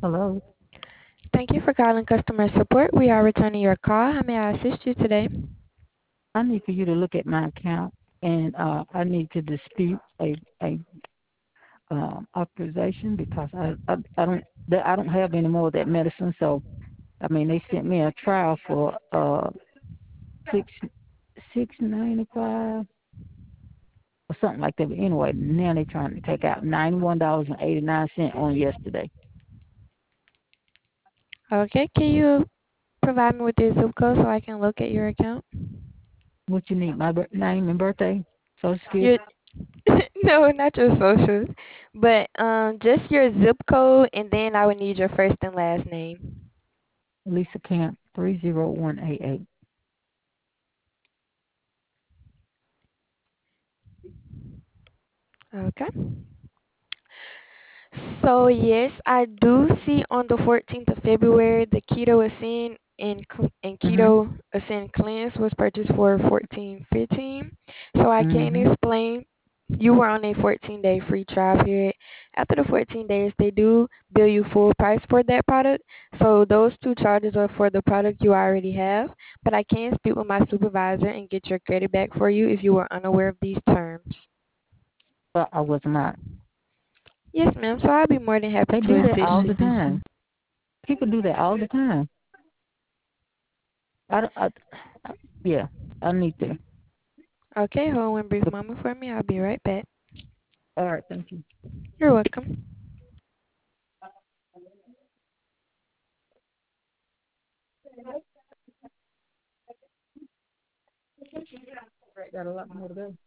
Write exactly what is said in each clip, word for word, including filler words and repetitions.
Hello. Thank you for calling customer support. We are returning your call. How may I assist you today? I need for you to look at my account, and uh, I need to dispute a a um, authorization because I, I I don't that I don't have any more of that medicine. So I mean, they sent me a trial for uh six six ninety five or something like that. But anyway, now they're trying to take out ninety one dollars and eighty nine cent on yesterday. Okay, can you provide me with your zip code so I can look at your account? What you need? My bir- name and birthday, social security. Your no, not your socials, but um, just your zip code, and then I would need your first and last name. Lisa Camp three zero one eight eight. Okay. So yes, I do see on the fourteenth of February the Keto Ascend and Cl- and Mhm. Keto Ascend Cleanse was purchased for fourteen fifteen. So I can Mhm. explain. You were on a fourteen day free trial period. After the fourteen days, they do bill you full price for that product. So those two charges are for the product you already have. But I can speak with my supervisor and get your credit back for you if you were unaware of these terms. But I was not. Yes, ma'am. So I'll be more than happy They to do that assist all you. the time. People do that all the time. I, don't- I, I yeah, I need to. Okay, hold one brief But, moment for me. I'll be right back. all right, thank you. You're welcome. Got a lot more to go.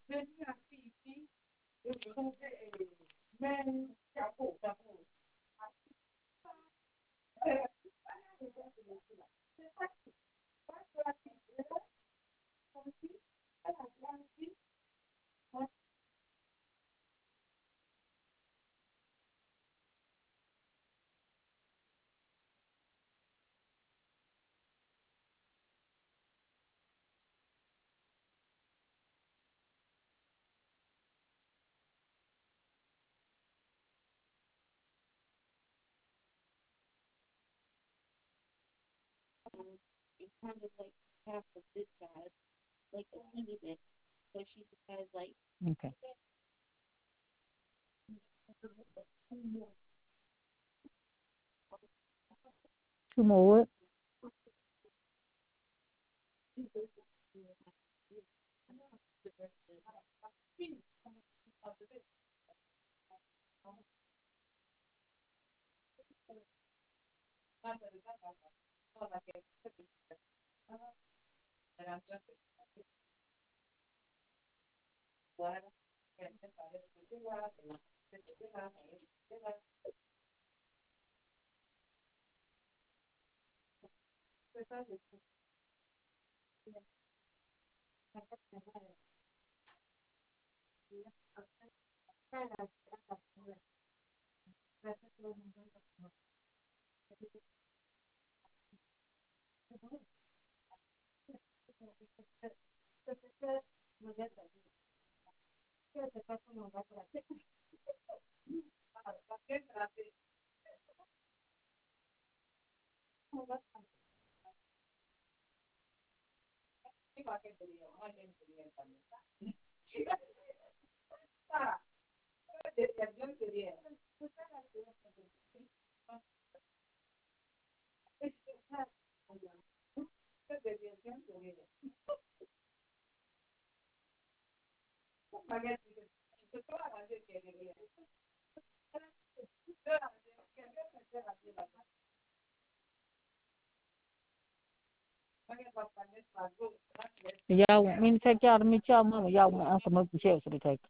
Okay. Two more what? Y'all want me to take y'all to meet y'all mama? Y'all want Uncle Murphy Chelsea to take?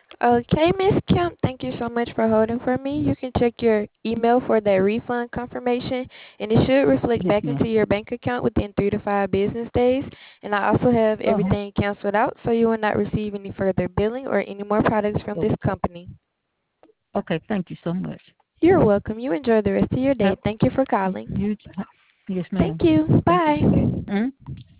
Okay, Miss Kemp, thank you so much for holding for me. You can check your email for that refund confirmation, and it should reflect Yes, back ma'am. into your bank account within three to five business days. And I also have Uh-huh. everything canceled out, so you will not receive any further billing or any more products from this Okay. company. Okay, thank you so much. You're welcome. You enjoy the rest of your day. Have Thank you for calling. you, yes, Thank ma'am. you. Thank you. Bye. Mm?